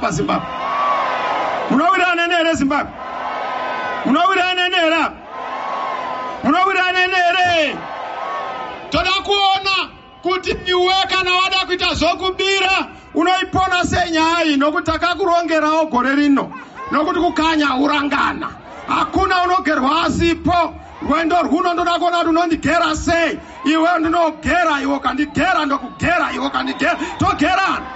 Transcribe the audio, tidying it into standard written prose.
apa Zimbabwe? Munowirana nere Zimbabwe? Munowirana nere? Munowirana nere? Toda kuona kuti iwe kana wada kuita zvokubira unoipona senyaya nokutaka kurongerawo gore rino nokuti kukanya urangana hakuna unogerwa asipo rwendo rwuno ndoda kuona kuti unondigera sei iwe ndinogera iwe kandigera ndokugera iwe kandigera togerana